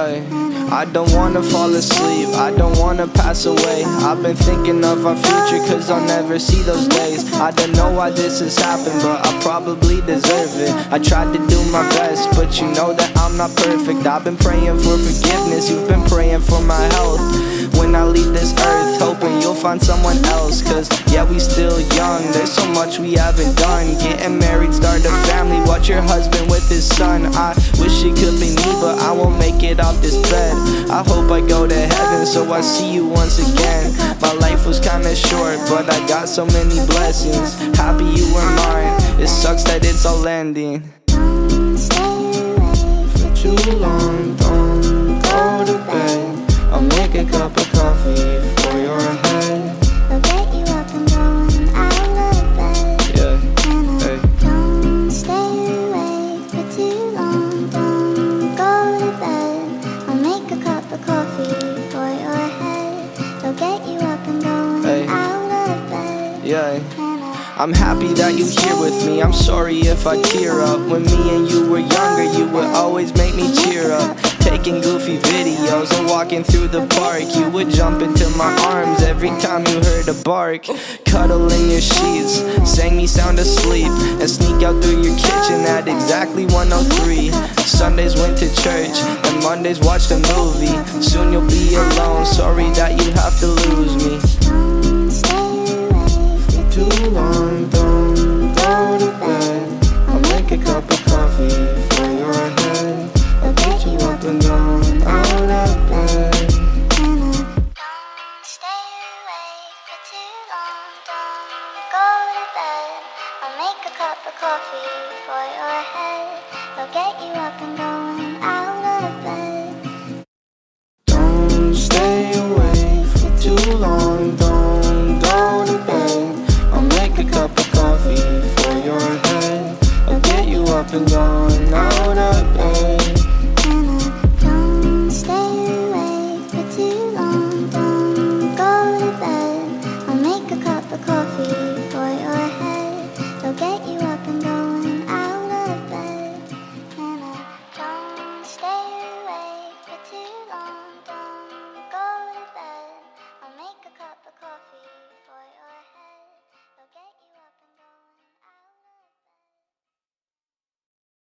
Yeah, I don't wanna fall asleep, I don't wanna pass away. I've been thinking of our future, cause I'll never see those days. I don't know why this has happened, but I probably deserve it. I tried to do my best, but you know that I'm not perfect. I've been praying for forgiveness, you've been praying for my health. When I leave this earth, hoping you'll find someone else. Cause yeah, we still young, there's so much we haven't done. Getting married, start a family, watch your husband with his son. I wish it could be me, but I won't make it off this bed. I hope I go to heaven, so I see you once again. My life was kinda short, but I got so many blessings. Happy you were mine, it sucks that it's all ending. Don't stay away For too long, don't go to bed. I'll make a cup of coffee for your head. I'll get you up and going out of bed. Yeah, And hey. don't stay away for too long. Don't go to bed. I'll make a cup of coffee for your head. I'll get you up and going Hey. out of bed. Yeah, And I'm happy that you're here with me. I'm sorry if I tear up. When me and you were younger, you would always make me cheer up. Taking goofy videos and walking through the park, you would jump into my arms every time you heard a bark. Cuddle in your sheets, sang me sound asleep, and sneak out through your kitchen at exactly 1:03. Sundays went to church, and Mondays watched a movie. Soon you'll be alone, so